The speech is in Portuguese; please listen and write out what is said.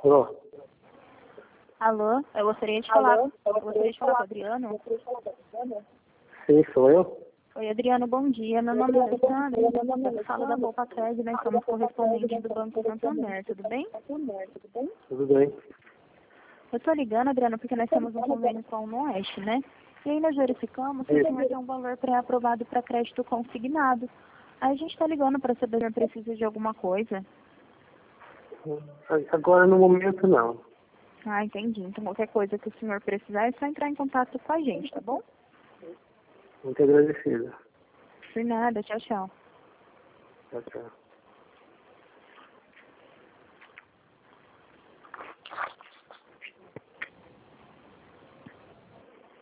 Alô? Alô, eu gostaria de falar com o Adriano. Sim, sou eu? Oi, Adriano, bom dia. Meu nome é Alessandra, eu falo da Poupa Crédito, nós somos correspondentes do Banco Santander, tudo bem? Tudo bem. Eu estou ligando, Adriano, porque nós temos um convênio com o Oeste, né? E aí nós verificamos que o senhor tem um valor pré-aprovado para crédito consignado. Aí a gente está ligando para saber se o senhor precisa de alguma coisa. Agora no momento não. Ah, entendi. Então qualquer coisa que o senhor precisar é só entrar em contato com a gente, tá bom? Muito agradecido. Por nada, tchau, tchau. Tchau, tchau.